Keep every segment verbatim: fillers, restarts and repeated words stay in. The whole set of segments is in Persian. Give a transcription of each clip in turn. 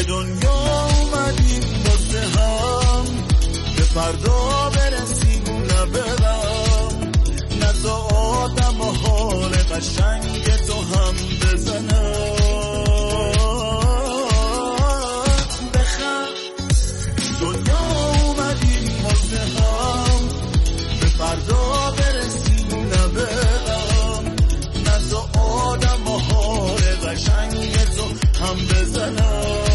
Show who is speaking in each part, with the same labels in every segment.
Speaker 1: دنیا اومدیم واسه هم، به فردا برسیم نه برم، نزا آدم و حال قشنگ تو هم بزنم. بخند دنیا اومدیم واسه هم، به فردا برسیم نه برم، نزا آدم و حال قشنگ تو هم بزنم.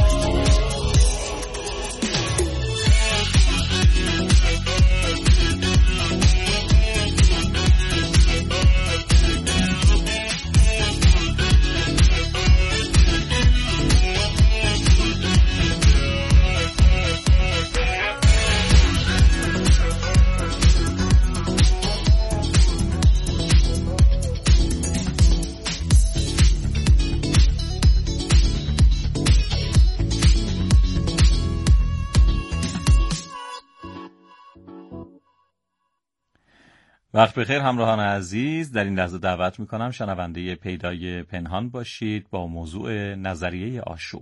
Speaker 2: وقت بخیر همراهان عزیز، در این لحظه دعوت میکنم شنونده پیدای پنهان باشید با موضوع نظریه آشوب.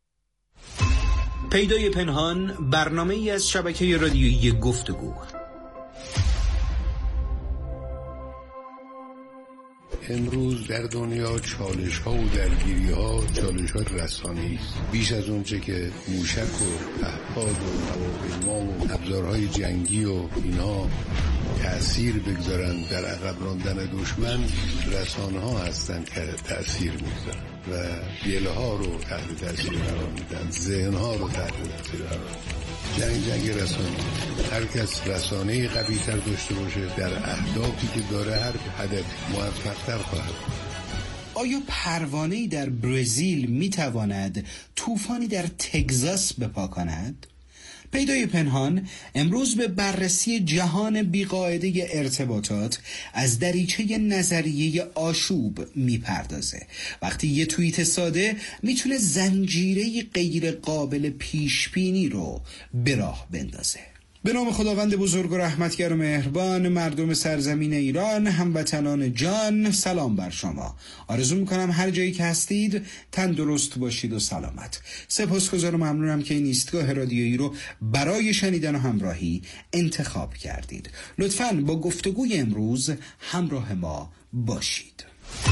Speaker 3: پیدای پنهان برنامه ای از شبکه رادیویی گفتگو.
Speaker 4: امروز در دنیا چالش ها و درگیری ها چالش ها رسانه‌ای است. بیش از اونچه که موشک و پهپاد و هواپیما و ابزارهای جنگی و اینها تأثیر بگذارن در عقب راندن دشمن، رسانه ها هستن که تأثیر میگذارن و دل ها رو تحت تأثیر قرار میدن، ذهن ها رو تحت تأثیر قرار میدن. جنگ جنگ رسانه، هر کس رسانه قوی تر داشته باشه در اهدافی که داره هر هدف موفق تر خواهد.
Speaker 3: آیا پروانه‌ای در برزیل میتواند طوفانی در تگزاس بپا کند؟ پیدای پنهان امروز به بررسی جهان بیقاعده ارتباطات از دریچه نظریه آشوب میپردازه. وقتی یه توییت ساده میتونه زنجیره غیر قابل پیشبینی رو به راه بندازه. به نام خداوند بزرگ و رحمتگر و مهربان، مردم سرزمین ایران، هموطنان جان، سلام بر شما. آرزو میکنم هر جایی که هستید تندرست باشید و سلامت. سپاسگزارم و ممنونم که این ایستگاه رادیویی رو برای شنیدن و همراهی انتخاب کردید. لطفاً با گفتگوی امروز همراه ما باشید.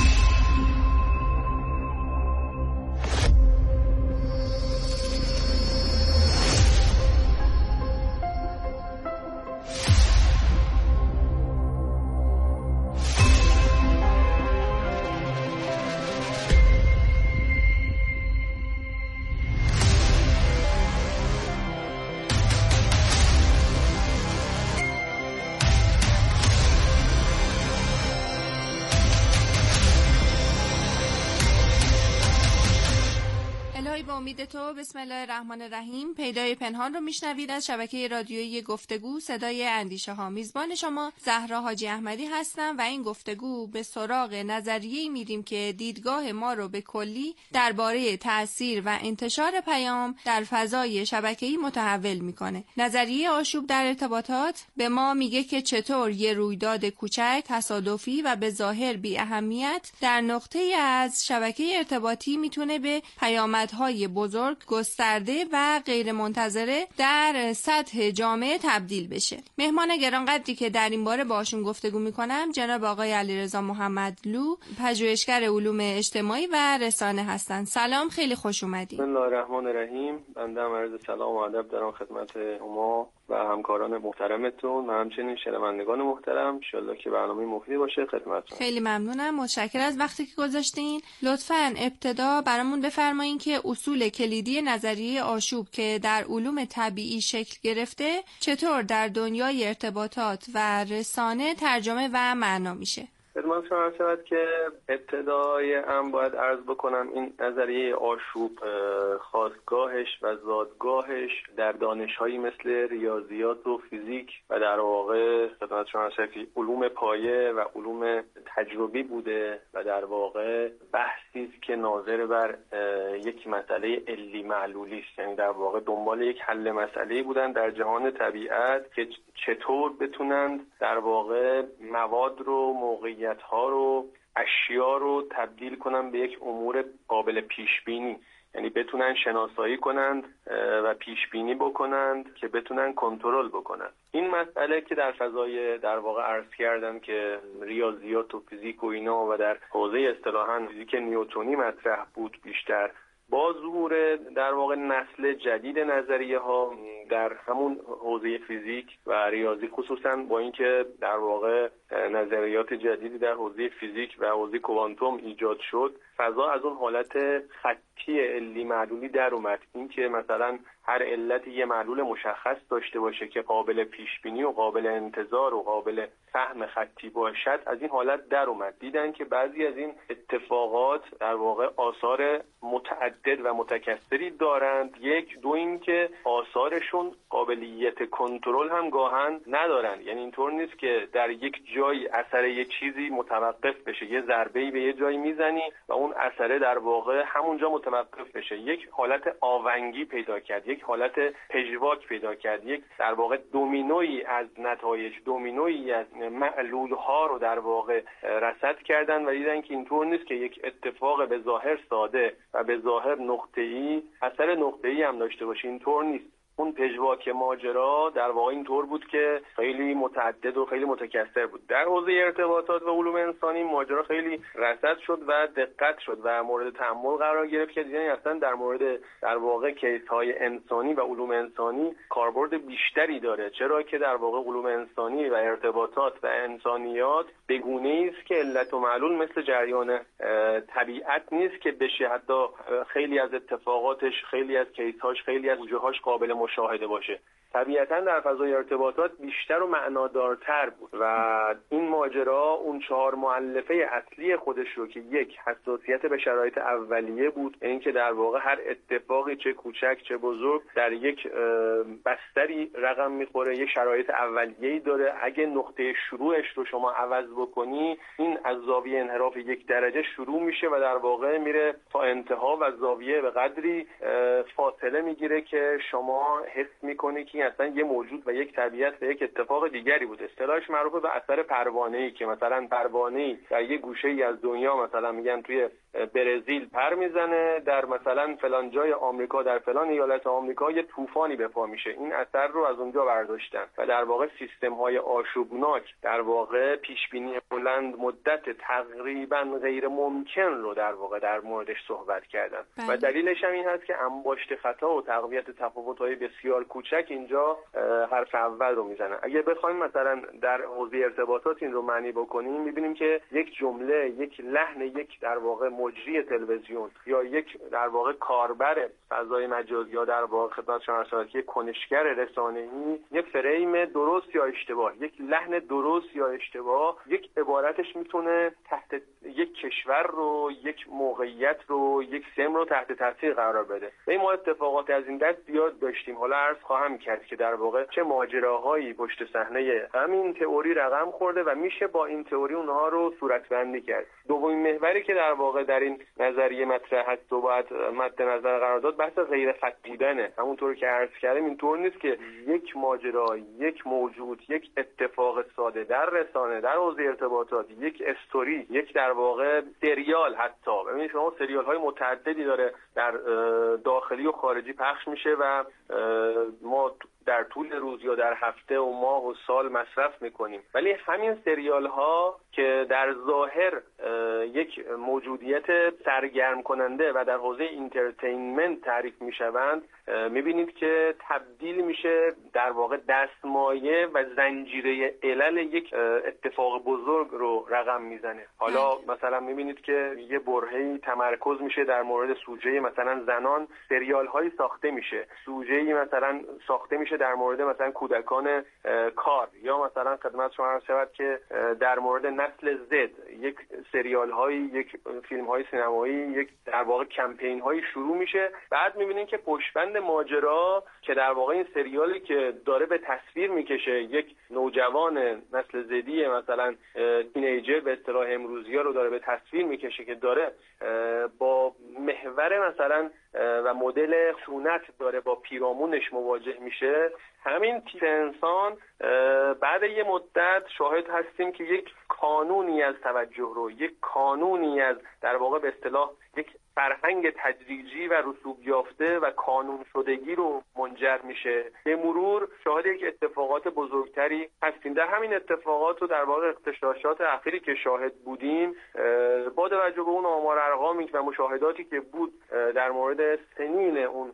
Speaker 5: با امید تو. بسم الله الرحمن الرحیم. پیدای پنهان رو میشنوید از شبکه رادیویی گفتگو صدای اندیشه ها. میزبان شما زهرا حاجی احمدی هستم و این گفتگو به سراغ نظریه‌ای میریم که دیدگاه ما رو به کلی درباره تأثیر و انتشار پیام در فضای شبکه‌ای متحول میکنه. نظریه آشوب در ارتباطات به ما میگه که چطور یه رویداد کوچک، تصادفی و به ظاهر بی اهمیت در نقطه‌ای از شبکه ارتباطی میتونه به پیامدهای بزرگ، گسترده و غیر منتظره در سطح جامعه تبدیل بشه. مهمان گرانقدری که در این باره باشون گفتگو میکنم جناب آقای علیرضا محمدلو، پژوهشگر علوم اجتماعی و رسانه هستند. سلام، خیلی خوش اومدید.
Speaker 6: بسم الله الرحمن الرحیم. بنده هم عرض سلام و ادب دارم خدمت شما و همکاران محترمتون و همچنین شنوندگان محترم. ان شاءالله که برنامه مفیدی باشه خدمتتون.
Speaker 5: خیلی ممنونم، متشکرم از وقتی که گذاشتین. لطفاً ابتدا برامون بفرمایین که اصول کلیدی نظریه آشوب که در علوم طبیعی شکل گرفته چطور در دنیای ارتباطات و رسانه ترجمه و معنا میشه.
Speaker 6: خدمتتون عرض شود که ابتدای هم باید عرض بکنم این نظریه آشوب خاستگاهش و زادگاهش در دانش‌هایی مثل ریاضیات و فیزیک و در واقع خدمتتون عرض شود علوم پایه و علوم تجربی بوده و در واقع بحثی است که ناظر بر یک مسئله علی معلولی است، یعنی در واقع دنبال یک حل مسئله‌ای بودن در جهان طبیعت که چطور بتونند در واقع مواد رو، موقعیت ها رو اشیا رو تبدیل کنن به یک امور قابل پیش بینی، یعنی بتونن شناسایی کنند و پیش بینی بکنند که بتونن کنترل بکنند. این مسئله که در فضای در واقع عرض کردم که ریاضیات و فیزیک و اینا و در حوزه اصطلاحاً فیزیک نیوتنی مطرح بود بیشتر، با ظهور در واقع نسل جدید نظریه ها در همون حوزه فیزیک و ریاضی، خصوصا با اینکه در واقع نظریات جدیدی در حوزه فیزیک و حوزه کوانتوم ایجاد شد، فضا از اون حالت خطی علی معلولی در اومد. این که مثلا هر علتی یه معلول مشخص داشته باشه که قابل پیش بینی و قابل انتظار و قابل فهم خطی باشد، از این حالت در اومد. دیدن که بعضی از این اتفاقات در واقع آثار متعدد و متکثری دارند. یک دو این که آثارشون قابلیت کنترل هم گاهن ندارن، یعنی اینطور نیست که در یک جای اثر یک چیزی متوقف بشه، یه ضربه‌ای به یه جایی میزنی و اون اثر در واقع همونجا متوقف بشه. یک حالت آونگی پیدا کرد، یک حالت پژواک پیدا کرد، یک در واقع دومینویی از نتایج، دومینویی از معلول‌ها رو در واقع رصد کردن و دیدن که اینطور نیست که یک اتفاق به ظاهر ساده و به ظاهر نقطه‌ای اثر نقطه‌ای هم داشته باشه. اینطور نیست. اون پژواک ماجرا در واقع اینطور بود که خیلی متعدد و خیلی متکثر بود. در حوزه ارتباطات و علوم انسانی ماجرا خیلی رصد شد و دقت شد و مورد تأمل قرار گرفت که دیدن اصلا در مورد در واقع کیس‌های انسانی و علوم انسانی کاربرد بیشتری داره. چرا که در واقع علوم انسانی و ارتباطات و انسانیات بگونه است که علت و معلول مثل جریان طبیعت نیست که بشه حتی خیلی از اتفاقاتش، خیلی از کیس‌هاش، خیلی از وجوهاش قابل مشاهده باشه. طبیعتاً در فضای ارتباطات بیشتر و معنادارتر بود و این ماجرا اون چهار مؤلفه اصلی خودش رو که یک حساسیت به شرایط اولیه بود، این که در واقع هر اتفاقی چه کوچک چه بزرگ در یک بستری رقم میخوره، یک شرایط اولیه‌ای داره. اگه نقطه شروعش رو شما عوض بکنی، این از زاویه انحراف یک درجه شروع میشه و در واقع میره تا انتها و زاویه به قدری فاصله میگیره که شما حس میکنی که اصلا یه موجود و یک طبیعت و یک اتفاق دیگری بود. اصطلاحش معروفه به اثر پروانه‌ای که مثلا پروانه‌ای در یه گوشه‌ای از دنیا مثلا میگن توی برزیل پر میزنه، در مثلا فلان جای آمریکا، در فلان ایالت آمریکا یه طوفانی به پا میشه. این اثر رو از اونجا برداشتن و در واقع سیستم‌های آشوبناک در واقع پیش‌بینی بلند مدت تقریبا غیر ممکن رو در واقع در موردش صحبت کردن. بله. و دلیلش هم این هست که انباشت خطا و تقویت تفاوت‌های بسیار کوچک اینجا حرف اول رو میزنن. اگه بخوایم مثلا در حوزه ارتباطات این رو معنی بکنیم، می‌بینیم که یک جمله، یک لحن، یک در واقع مجری تلویزیون یا یک در واقع کاربر فضای مجازی یا در واقع خدمت شما عرض که کنشگر رسانه‌ای، یک فریم درست یا اشتباه، یک لحن درست یا اشتباه، یک عبارتش میتونه تحت یک کشور رو، یک موقعیت رو، یک سم رو تحت تاثیر قرار بده. و این ما اتفاقات از این دست زیاد داشتیم. حالا عرض خواهم کرد که در واقع چه ماجراهایی پشت صحنه همین تئوری رقم خورده و میشه با این تئوری اونها رو صورتبندی کرد. دومین محوری که در واقع در این نظریه مطرح هست و باید مد نظر قرار داد بحث غیر خطی بودنه. همونطور که عرض کردم اینطور نیست که یک ماجرا، یک موجود، یک اتفاق ساده در رسانه، در حوزه ارتباطات، یک استوری، یک در واقع سریال، حتی ببینید شما سریال های متعددی داره در داخلی و خارجی پخش میشه و ما در طول روز یا در هفته و ماه و سال مصرف میکنیم، ولی همین سریال ها که در ظاهر یک موجودیت سرگرم کننده و در حوزه اینترتینمنت تعریف میشوند، میبینید که تبدیل میشه در واقع دستمایه و زنجیره علل یک اتفاق بزرگ رو رقم میزنه. حالا مثلا میبینید که یه برهه‌ای تمرکز میشه در مورد سوژه مثلا زنان، سریال هایی ساخته میشه، سوژه‌ای مثلا ساخته میشه در مورد مثلا کودکان کار، یا مثلا خدمت شما عرض شود که در مورد نسل زد یک سریال هایی، یک فیلم های سینمایی، یک در واقع کمپین هایی شروع میشه. بعد میبینید که پشتبند ماجرا که در واقع این سریالی که داره به تصویر میکشه یک نوجوان نسل زدی مثلا تینیجر به اصطلاح امروزی ها رو داره به تصویر میکشه که داره با محور مثلا و مدل خشونت داره با پیرامونش مواجه میشه، همین تیپ انسان بعد یه مدت شاهد هستیم که یک کانونی از توجه رو، یک کانونی از در واقع به اصطلاح یک فرهنگ تدریجی و رسوب یافته و کانون شدگی رو منجر میشه. به مرور شاهد یک اتفاقات بزرگتری هستیم. در همین اتفاقات و در واقع اغتشاشات اخیری که شاهد بودیم، با توجه به اون آمار ارقامی و مشاهداتی که بود در مورد سنین اون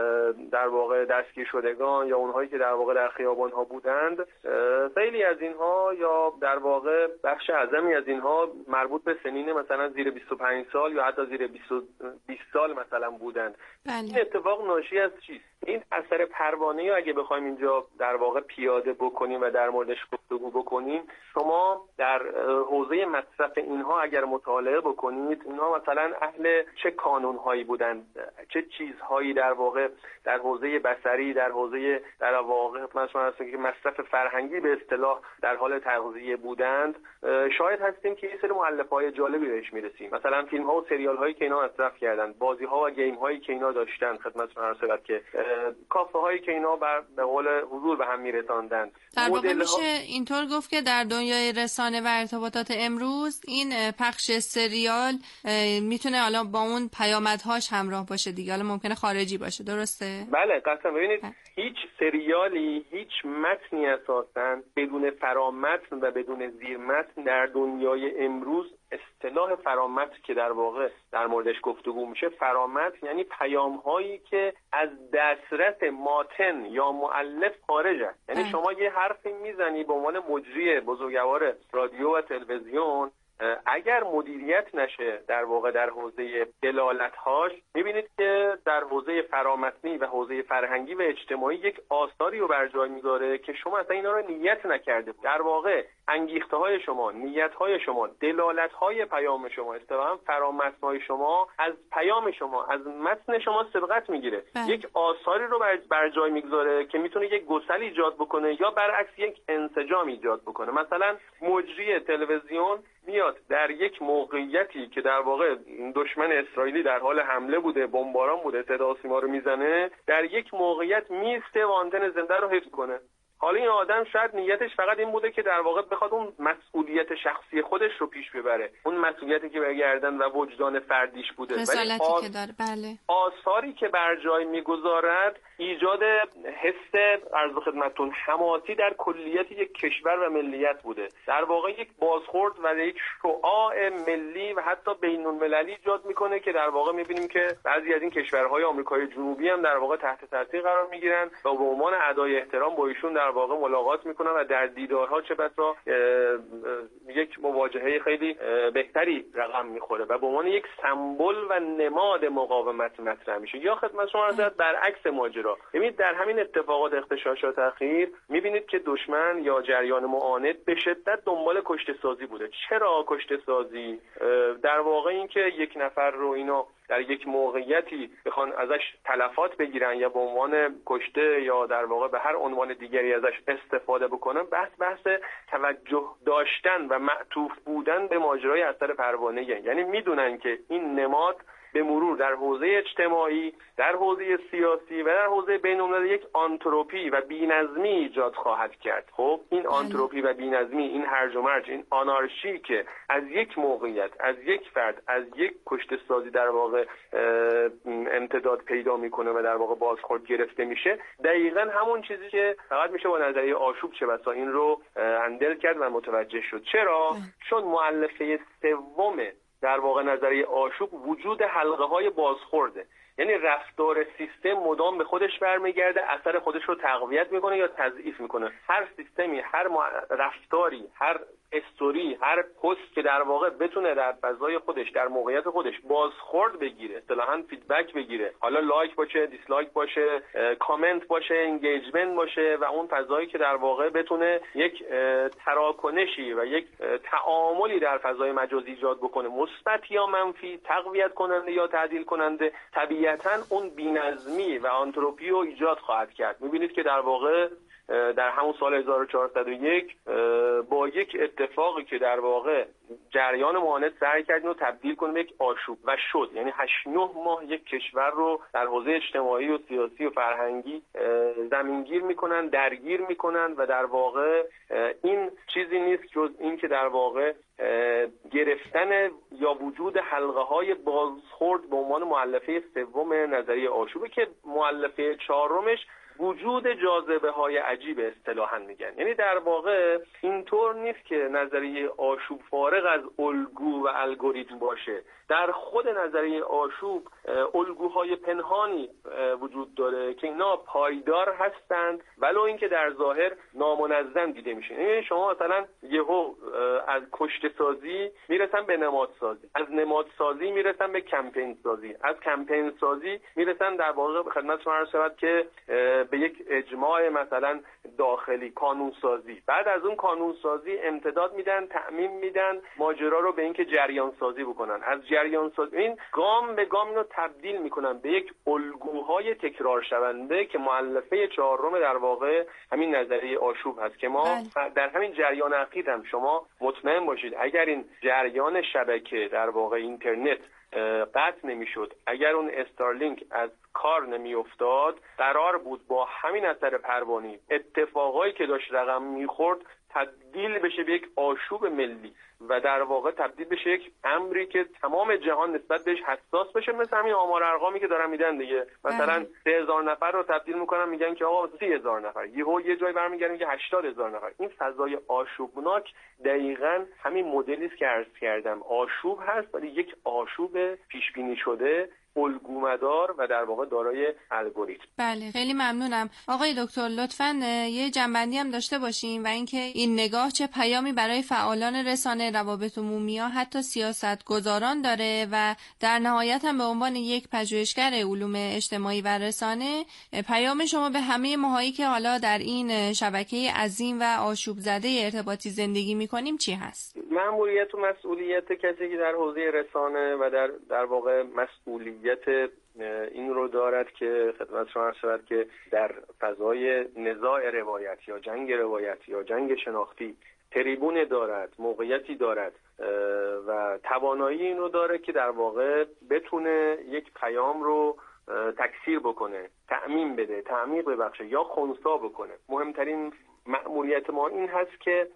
Speaker 6: در واقع دستگیر شدگان یا اونهایی که در واقع در خیابان‌ها بودند، خیلی از اینها یا در واقع بخش اعظمی از اینها مربوط به سنین مثلا زیر بیست و پنج سال یا حتی زیر بیست سال مثلا بودند.
Speaker 5: بله.
Speaker 6: این اتفاق ناشی از چیست؟ این اثر پروانه‌ای اگه بخوایم اینجا در واقع پیاده بکنیم و در موردش گفتگو بکنیم، شما در حوزه مصرف اینها اگر مطالعه بکنید، اینها مثلا اهل چه کانون‌هایی بودند، چه چیزهایی در واقع در حوزه بصری، در حوزه در واقع مثلا که مصرف فرهنگی به اصطلاح در حال تغذیه بودند، شاید هستیم که این سری مؤلفه‌های جالبی بهش میرسیم. مثلا فیلم‌ها و سریال‌هایی که اینا مصرف کردند، بازی‌ها و گیم‌هایی که اینا داشتن، خدمتتون عرض شود که کافه‌هایی که اینا بر به قول حضور به هم میرساندند.
Speaker 5: در واقع میشه اینطور گفت که در دنیای رسانه و ارتباطات امروز این پخش سریال میتونه حالا با اون پیامدهاش همراه باشه دیگه، حالا ممکنه خارجی باشه، درسته؟
Speaker 6: بله قطعا. ببینید هیچ سریالی، هیچ متنی اساساً بدون فرامتن و بدون زیرمتن در دنیای امروز، اصطلاح فرامتن که در واقع در موردش گفتگو میشه، فرامتن یعنی پیام‌هایی که از دسترس ماتن یا مؤلف خارج است. یعنی شما یه حرفی میزنی به عنوان مجری بزرگوار رادیو و تلویزیون، اگر مدیریت نشه در واقع در حوزه دلالت‌هاش، می‌بینید که در حوزه فرامتنی و حوزه فرهنگی و اجتماعی یک آثاری رو بر جای می‌ذاره که شما اصلا اینا رو نیت نکرده. در واقع انگیخته‌های شما، نیت‌های شما، دلالت‌های پیام شما، اصطلاحاً فرامتن‌های شما از پیام شما، از متن شما سبقت می‌گیره. یک آثاری رو بر, بر جای می‌گذاره که می‌تونه یک گسل ایجاد بکنه یا برعکس یک انسجام ایجاد بکنه. مثلا مجری تلویزیون میاد در یک موقعیتی که در واقع دشمن اسرائیلی در حال حمله بوده، بمباران بوده، صدا و سیما رو میزنه، در یک موقعیت میسته و آنتن زنده رو حفظ کنه. حالا این آدم شاید نیتش فقط این بوده که در واقع بخواد اون مسئولیت شخصی خودش رو پیش ببره، اون مسئولیتی که برگردن و وجدان فردیش بوده،
Speaker 5: ولی
Speaker 6: آ...
Speaker 5: که داره. بله.
Speaker 6: آثاری که بر جای میگذارد ایجاد حس عرض خدمتتون حماسی در کلیت یک کشور و ملیت بوده. در واقع یک بازخورد و یک شعاع ملی و حتی بین‌المللی ایجاد میکنه که در واقع میبینیم که بعضی از این کشورهای آمریکای جنوبی هم در واقع تحت تاثیر قرار میگیرن و به عنوان ادای احترام با ایشون در واقع ملاقات میکنن و در دیدارها چه بسا یک مواجهه خیلی بهتری رقم میخوره و به عنوان یک سمبل و نماد مقاومت مطرح میشه. یا خدمت شما عرض برعکس ماجرا، ببینید در همین اتفاقات اغتشاشات اخیر میبینید که دشمن یا جریان معاند به شدت دنبال کشته سازی بوده. چرا کشته سازی؟ در واقع این که یک نفر رو اینا در یک موقعیتی بخوان ازش تلفات بگیرن یا به عنوان کشته یا در واقع به هر عنوان دیگری ازش استفاده بکنن، بحث بحث توجه داشتن و معطوف بودن به ماجرای اثر پروانه‌ای. یعنی میدونن که این نماد به مرور در حوزه اجتماعی، در حوزه سیاسی و در حوزه بین‌المللی یک آنتروپی و بی‌نظمی ایجاد خواهد کرد. خب این آنتروپی و بی‌نظمی، این هرج و مرج، این آنارشی که از یک موقعیت، از یک فرد، از یک کشته سازی در واقع امتداد پیدا میکنه و در واقع بازخورد گرفته میشه، دقیقاً همون چیزی که فقط میشه با نظریه آشوب چه بسا این رو هندل کرد و متوجه شد. چرا؟ چون مؤلفه سوم در واقع نظریه آشوب وجود حلقه های بازخورده. یعنی رفتار سیستم مدام به خودش برمیگرده، اثر خودش رو تقویت میکنه یا تضعیف میکنه. هر سیستمی، هر رفتاری، هر استوری، هر پست که در واقع بتونه در فضای خودش، در موقعیت خودش بازخورد بگیره، اصطلاحاً فیدبک بگیره، حالا لایک باشه، دیسلایک باشه، کامنت باشه، انگیجمنت باشه و اون فضایی که در واقع بتونه یک تراکنشی و یک تعاملی در فضای مجازی ایجاد بکنه، مثبت یا منفی، تقویت کننده یا تعدیل کننده، طبیعتاً اون بی‌نظمی و آنتروپی رو ایجاد خواهد کرد. می‌بینید که در واقع در همون سال هزار و چهارصد و یک با یک اتفاقی که در واقع جریان معاند سعی کردین رو تبدیل کنه به یک آشوب و شد. یعنی هشت نه ماه یک کشور رو در حوزه اجتماعی و سیاسی و فرهنگی زمینگیر میکنن، درگیر میکنن و در واقع این چیزی نیست جز این که در واقع گرفتن یا وجود حلقه های بازخورد به عنوان مؤلفه سوم نظریه آشوبه که مؤلفه چهارمش وجود جاذبه های عجیب اصطلاحاً میگن. یعنی در واقع اینطور نیست که نظریه آشوب فارغ از الگو و الگوریتم باشه. در خود نظریه آشوب الگوهای پنهانی وجود داره که اینا پایدار هستند ولو اینکه در ظاهر نامنظم دیده میشه. یعنی شما مثلا یهو از کشته سازی میرسن به نماد سازی، از نماد سازی میرسن به کمپین سازی، از کمپین سازی میرسن در واقع به خدمت شما عرض شود که به یک اجماع مثلا داخلی، قانون سازی. بعد از اون قانون سازی امتداد میدن، تعمیم میدن ماجرا رو به اینکه جریان سازی بکنن. از جریان سازی این گام به گام اینو تبدیل میکنن به یک الگوهای تکرار شونده که مؤلفه چهارم در واقع همین نظریه آشوب هست که ما بله. در همین جریان اخیر هم شما مطمئن باشید اگر این جریان شبکه در واقع اینترنت قطع نمیشد، اگر اون استارلینک از کار نمیافتاد، قرار بود با همین اثر پروانه‌ای اتفاقایی که داشت رقم میخورد تبدیل بشه به یک آشوب ملی و در واقع تبدیل بشه یک امری که تمام جهان نسبت بهش حساس بشه. مثل همین آمار ارقامی که دارن میدن دیگه، مثلا سه هزار نفر رو تبدیل میکنن میگن که آقا سی هزار نفر، یهو یه جای برمیگردن که هشتاد هزار نفر. این فضای آشوبناک دقیقاً همین مدلی است که عرض کردم. آشوب هست ولی یک آشوب پیش بینی شده، الگومدار و در واقع دارای الگوریتم.
Speaker 5: بله خیلی ممنونم آقای دکتر. لطفاً یه جنبندی هم داشته باشیم و اینکه این نگاه چه پیامی برای فعالان رسانه، روابط عمومی ها، حتی سیاستگزاران داره و در نهایت هم به عنوان یک پژوهشگر علوم اجتماعی و رسانه پیام شما به همه ماهایی که حالا در این شبکه عظیم و آشوب زده ارتباطی زندگی می‌کنیم چی هست؟
Speaker 6: مأموریت و مسئولیت کسی که در حوزه رسانه و در در واقع مسئولیت این رو دارد که خدمت شما عرض شود که در فضای نزاع روایت یا جنگ روایت یا جنگ شناختی تریبون دارد، موقعیتی دارد و توانایی این رو داره که در واقع بتونه یک پیام رو تکثیر بکنه، تعمیم بده، تعمیق ببخشه یا خنثی بکنه. مهمترین مأموریت ما این هست که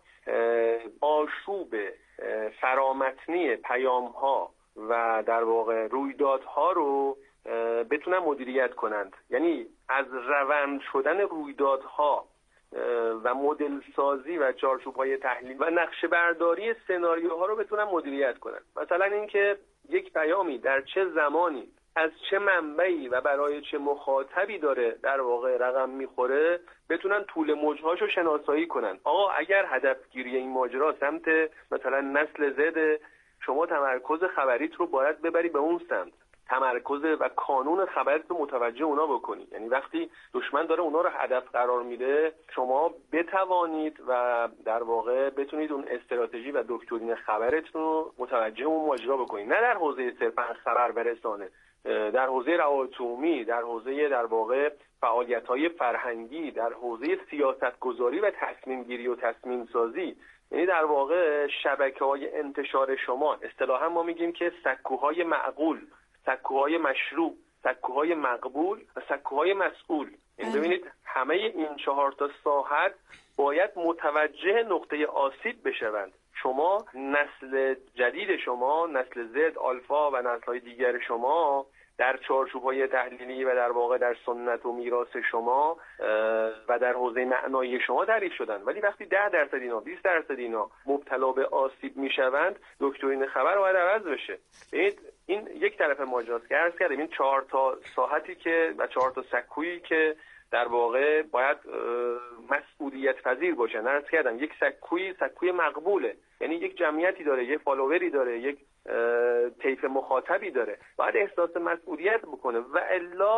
Speaker 6: آشوب فرامتنی پیام ها و در واقع رویدادها رو بتونن مدیریت کنند. یعنی از روند شدن رویدادها و مدل سازی و چارچوب‌های تحلیل و نقشه برداری سناریوها رو بتونن مدیریت کنند. مثلا اینکه یک پیامی در چه زمانی از چه منبعی و برای چه مخاطبی داره در واقع رقم میخوره بتونن طول موجهاشو شناسایی کنن. آقا اگر هدفگیری این ماجرا سمت مثلا نسل زد، شما تمرکز خبریت رو باید ببری به اون سمت، تمرکز و کانون خبریت رو متوجه اونا بکنی. یعنی وقتی دشمن داره اونا رو هدف قرار میده شما بتوانید و در واقع بتونید اون استراتژی و دکترین خبرتون رو متوجه اون ماجرا بکنید. نه در حوزه صرفا خبر و رسانه، در حوزه روابط عمومی، در حوزه در واقع فعالیت‌های فرهنگی، در حوزه سیاستگذاری و تصمیم گیری و تصمیم سازی. یعنی در واقع شبکه‌های انتشار شما، اصطلاحاً ما میگیم که سکوهای معقول، سکوهای مشروع، سکوهای مقبول و سکوهای مسئول. یعنی ببینید همه این چهار تا ساحت باید متوجه نقطه آسیب بشوند. شما نسل جدید شما، نسل زد، آلفا و نسل‌های دیگر شما در چارچوب‌های تحلیلی و در واقع در سنت و میراث شما و در حوزه معنایی شما تعریف شدن، ولی وقتی ده درصد اینا، بیست درصد اینا مبتلا به آسیب میشوند، دکترین خبر باید عوض بشه. این یک طرف ماجراست که عرض کردم. این چهار تا ساحتی که و چهار تا سکویی که در واقع باید مسئولیت پذیر باشن. عرض کردم یک سکوی سکوی مقبوله، یعنی یک جمعیتی داره، یک فالووری داره، یک طیف مخاطبی داره، باید احساس مسئولیت بکنه و الا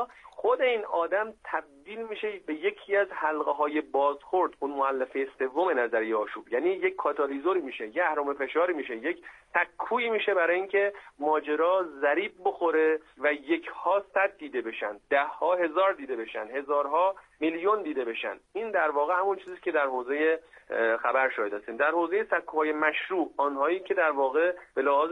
Speaker 6: خود این آدم تبدیل میشه به یکی از حلقه های بازخورد اون مؤلفه سوم نظریه آشوب، یعنی یک کاتالیزوری میشه، یک اهرم فشاری میشه، یک تکویی میشه برای اینکه ماجرا ضریب بخوره و یک ها صد دیده بشن، ده ها هزار دیده بشن، هزارها میلیون دیده بشن. این در واقع همون چیزی که در حوزه خبر شاهد هستیم. در حوزه سکوهای مشروع، آنهایی که در واقع به لحاظ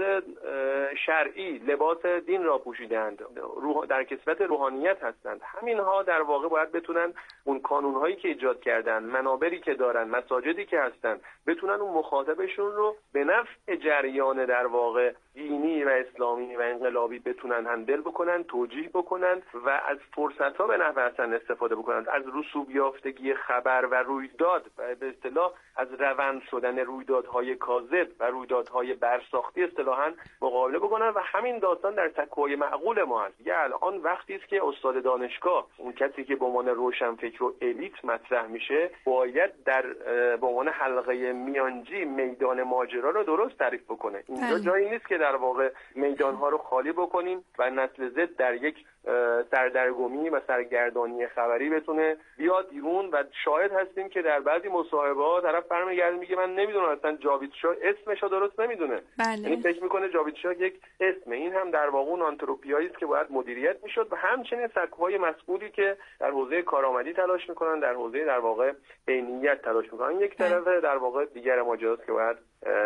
Speaker 6: شرعی لباس دین را پوشیدند، روح در کسوت روحانیت هستند، همینها در واقع باید بتونن اون کانونهایی که ایجاد کردن، منابری که دارن، مساجدی که هستن، بتونن اون مخاطبشون رو به نفع جریان در واقع دینی و اسلامی و انقلابی بتونن هندل بکنن، توجیه بکنن و از فرصت‌ها به نحو حسن استفاده بکنن، از رسوب یافتگی خبر و رویداد و به اصطلاح از روند شدن رویدادهای کاذب و رویدادهای برساختی اصطلاحاً مقابله بکنن. و همین داستان در سکوهای معقول ما هست. یه الان وقتی است که استاد دانشگاه، اون کسی که به عنوان روشنفکر و الیت مطرح میشه، باید در به عنوان حلقه میانجی میدان ماجرا رو درست تعریف بکنه. اینجا جایی نیست که در واقع میدانها رو خالی بکنیم و نسل زد در یک سردرگمی و سرگردانی خبری بتونه بیاد بیرون. و شاهد هستیم که در بعضی مصاحبه‌ها طرف برمیگرده میگه من نمیدونم اصلا جاوید شاه اسمشو درست نمیدونه، یعنی فکر میکنه جاوید شاه یک اسمه. این هم در واقع اون آنتروپیایی است که باید مدیریت میشد. و همچنین سکوهای مسئولی که در حوزه کارآمدی تلاش میکنن، در حوزه در واقع عینیت تلاش میکنن. یک طرف در واقع دیگر ماجراست که باید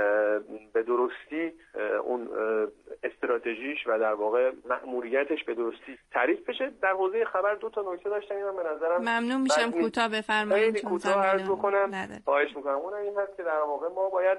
Speaker 6: به درستی اون استراتژیش و در واقع مأموریتش به درستی تعریف بشه. در حوزه خبر دو تا نکته داشتم، اینم به نظرم
Speaker 5: ممنون میشم کوتاه بفرمایید.
Speaker 6: خیلی کوتاه عرض بکنم، خواهش میکنم. اون این هست که در واقع ما باید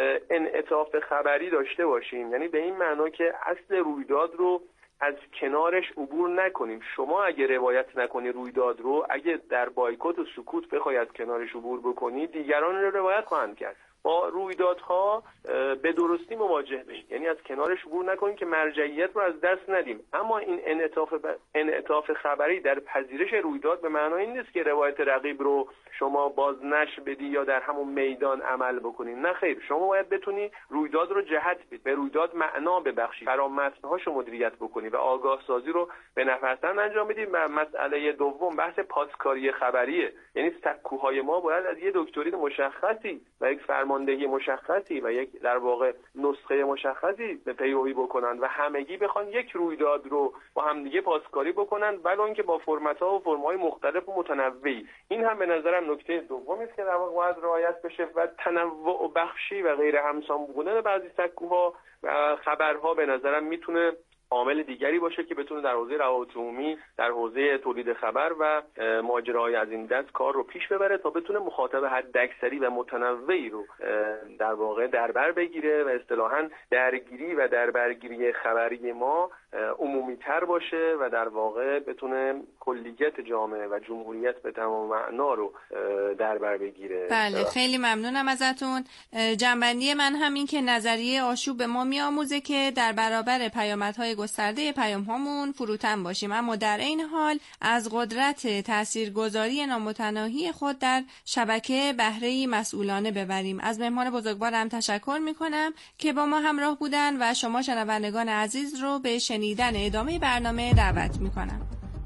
Speaker 6: انعطاف خبری داشته باشیم، یعنی به این معنا که اصل رویداد رو از کنارش عبور نکنیم. شما اگه روایت نکنی رویداد رو، اگه در بایکوت و سکوت بخوای از کنارش عبور بکنی، دیگران رو روایت خواهند کرد. با رویدادها به درستی مواجه بشیم، یعنی از کنارش عبور نکنیم که مرجعیت رو از دست ندیم. اما این انعطاف ب... انعطاف خبری در پذیرش رویداد به معنای این نیست که روایت رقیب رو شما باز نشر بدی یا در همون میدان عمل بکنی. نه خیر، شما باید بتونی رویداد رو جهت بدی، به رویداد معنا ببخشی، فرامتن‌هاشو مدیریت بکنی و آگاه سازی رو به نفع حسن انجام بدی. و مسئله دوم بحث پاسکاری خبریه، یعنی سکوهای ما باید از یه دکترین مشخصی و یک فرماندهی مشخصی و یک در واقع نسخه مشخصی به پیروی بکنن و همگی بخوان یک رویداد رو با همدیگه پاسکاری بکنن، ولی اینکه با فرمت‌ها و فرم‌های مختلف و متنوعی. این هم به نظرم نکته دومی است که در واقع باید رعایت بشه. و تنوع و بخشی و غیر همسان بودن بعضی سکوها و خبرها به نظرم میتونه عامل دیگری باشه که بتونه در حوزه روابط عمومی، در حوزه تولید خبر و ماجراهای از این دست کار رو پیش ببره تا بتونه مخاطب حداکثری و متنوعی رو در واقع دربر بگیره و اصطلاحاً درگیری و دربرگیری خبری ما عمومی‌تر باشه و در واقع بتونه کلیت جامعه و جمهوریت به تمام معنا رو دربر بگیره.
Speaker 5: بله، خیلی ممنونم ازتون. جنبندی من همین که نظریه آشوب به ما میآموزه که در برابر پیامدهای گسترده پیام‌هامون فروتن باشیم، اما در این حال از قدرت تاثیرگذاری نامتناهی خود در شبکه بهره‌ای مسئولانه ببریم. از مهمان بزرگوارم تشکر می‌کنم که با ما همراه بودن و شما شنوندگان عزیز رو به شنیدن ادامه برنامه دعوت می‌کنم.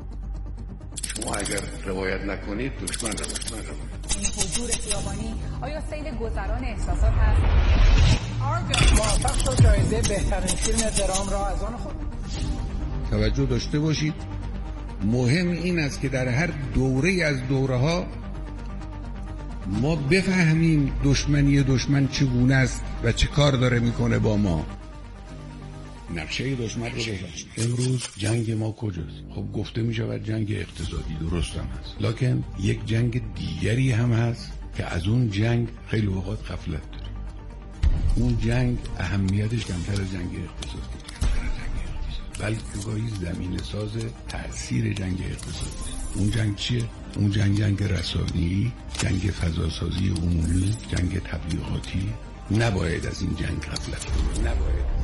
Speaker 4: شما اگر روایت نکنید دشمن روایت نکنید.
Speaker 7: این حضور خیابانی آیا سیل گذران احساسات هست؟
Speaker 8: موفق شد جایزه بهترین فیلم درام را از آن خود.
Speaker 4: توجه داشته باشید، مهم این است که در هر دوره از دوره‌ها ما بفهمیم دشمنی دشمن چگونه است و چه کار داره میکنه با ما. نقشه دشمن رو بفهمیم. امروز جنگ ما کجاست؟ خب گفته می شود جنگ اقتصادی، درست هم هست، لکن یک جنگ دیگری هم هست که از اون جنگ خیلی وقت غفلت داره. اون جنگ اهمیتش کمتر از جنگ اقتصادی، بلکه گاهی زمین ساز تأثیر جنگ اقتصادی. اون جنگ چیه؟ اون جنگ جنگ رسانه‌ای، جنگ فضاسازی عمومی، جنگ تبلیغاتی. نباید از این جنگ غفلت کنیم. نباید.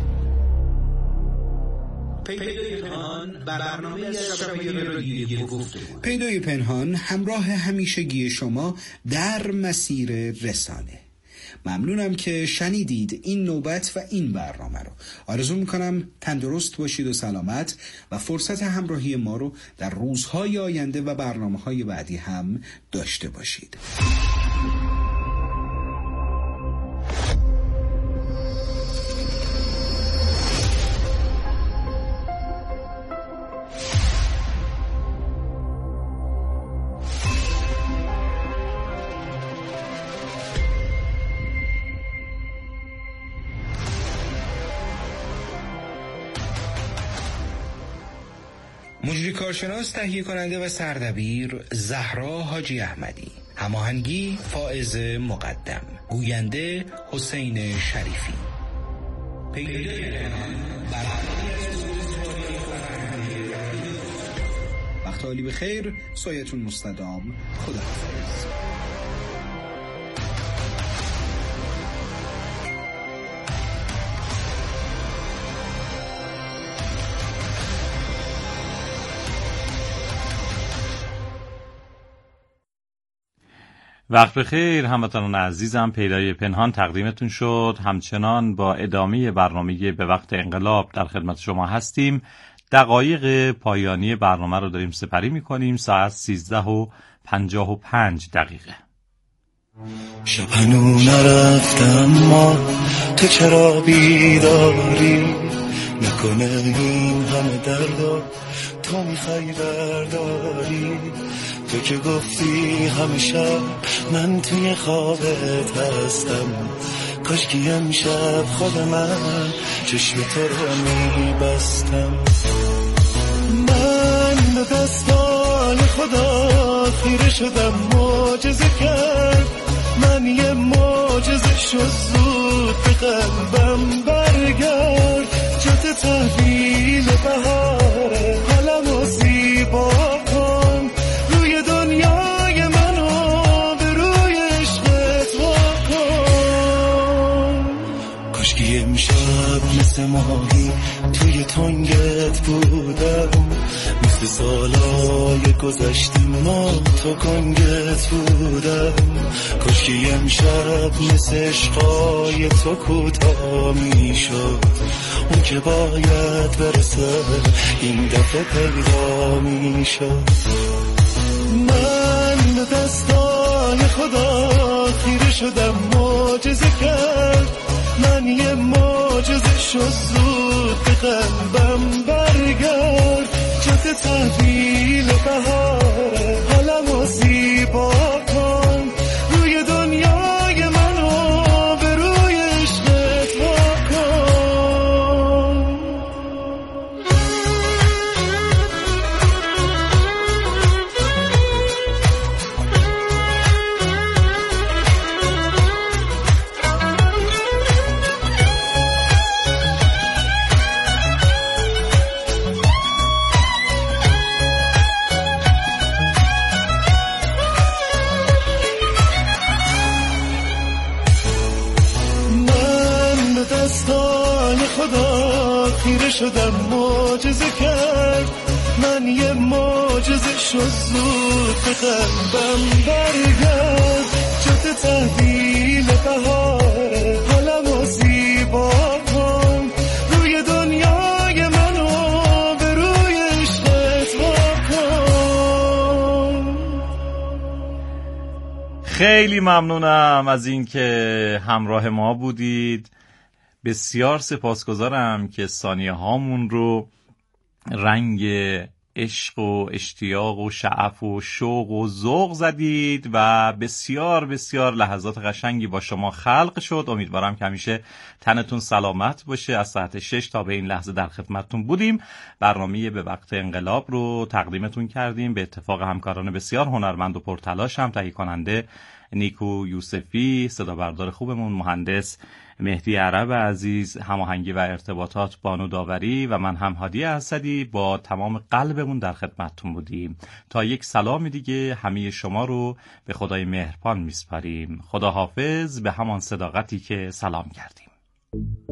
Speaker 3: پیدای پنهان برنامه از شبکه رادیویی گفتگو. پیدای پنهان همراه همیشگی شما در مسیر رسانه. ممنونم که شنیدید این نوبت و این برنامه رو. آرزو میکنم تندرست باشید و سلامت و فرصت همراهی ما رو در روزهای آینده و برنامه‌های بعدی هم داشته باشید. مجری کارشناس، تهیه کننده و سردبیر زهرا حاجی احمدی، هماهنگی فائز مقدم، گوینده حسین شریفی. وقت عالی بخیر، سایتون مستدام، خداحافظ.
Speaker 2: وقت بخیر هموطنان عزیزم، پیدای پنهان تقدیمتون شد. همچنان با ادامه برنامه به وقت انقلاب در خدمت شما هستیم. دقایق پایانی برنامه رو داریم سپری میکنیم. ساعت سیزده و پنجاه و پنج دقیقه.
Speaker 1: شب هنو نرفتم ما تو چرا بیداری، نکنه این همه دردا تو میخوای برداری. تو که گفتی همیشه من توی خوابت هستم، کاش که امشب خود من چشم تو رو میبستم. من به دستان خدا خیره شدم، معجزه کرد من یه معجزه شد، زود به قلبم برگرد. جات تحویل بهاره حالمو زیبا کن، روی دنیای منو به روی عشقت واکن. کاشکی امشب مثل ماهی توی تنگت بودم، مثل سالای گذشته ما تو کنگت بودم. کاشکی امشب مثل عشقای تو کوتاه میشد، اون که باید برسه این دفعه پیدا میشد. من به دستای خدا خیره شدم، معجزه کرد من یه معجزه شد، زود به قلبم برگرد. جات تحویل بهاره حالمو زیبا کن، روی دنیای منو به روی عشقت واکن. خیره شدم، معجزه کرد من یه معجزه شد، زود به قلبم برگرد. جات تحویل بهاره حالمو زیبا کن، روی دنیای منو به روی عشقت واکن.
Speaker 2: خیلی ممنونم از این که همراه ما بودید. بسیار سپاسگزارم که ثانیه هامون رو رنگ عشق و اشتیاق و شعف و شوق و ذوق زدید و بسیار بسیار لحظات قشنگی با شما خلق شد. امیدوارم که همیشه تنتون سلامت باشه. از ساعت شش تا به این لحظه در خدمتتون بودیم. برنامه به وقت انقلاب رو تقدیمتون کردیم به اتفاق همکاران بسیار هنرمند و پرتلاش هم، تهیه کننده نیکو یوسفی، صدا بردار خوبمون مهندس مهدی عرب عزیز، هماهنگی و ارتباطات بانو داوری و من هم هادی اسدی با تمام قلبمون در خدمتتون بودیم. تا یک سلام دیگه همه شما رو به خدای مهربان میسپاریم. خدا حافظ، به همان صداقتی که سلام کردیم.